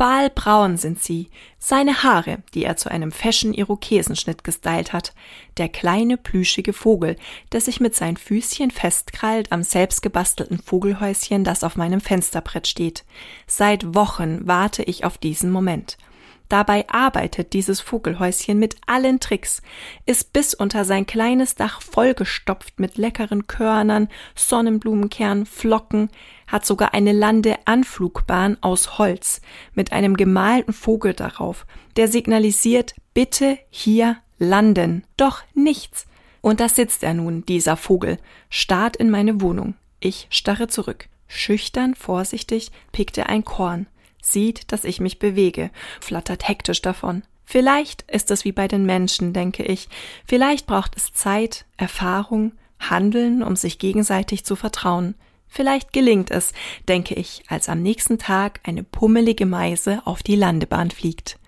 Qualbraun sind sie, seine Haare, die er zu einem Fashion-Irokesenschnitt gestylt hat, der kleine plüschige Vogel, der sich mit seinen Füßchen festkrallt am selbstgebastelten Vogelhäuschen, das auf meinem Fensterbrett steht. Seit Wochen warte ich auf diesen Moment. Dabei arbeitet dieses Vogelhäuschen mit allen Tricks, ist bis unter sein kleines Dach vollgestopft mit leckeren Körnern, Sonnenblumenkernen, Flocken, hat sogar eine Landeanflugbahn aus Holz mit einem gemalten Vogel darauf, der signalisiert, bitte hier landen. Doch nichts. Und da sitzt er nun, dieser Vogel, starrt in meine Wohnung. Ich starre zurück. Schüchtern, vorsichtig pickt er ein Korn. Sieht, dass ich mich bewege, flattert hektisch davon. Vielleicht ist es wie bei den Menschen, denke ich. Vielleicht braucht es Zeit, Erfahrung, Handeln, um sich gegenseitig zu vertrauen. Vielleicht gelingt es, denke ich, als am nächsten Tag eine pummelige Meise auf die Landebahn fliegt.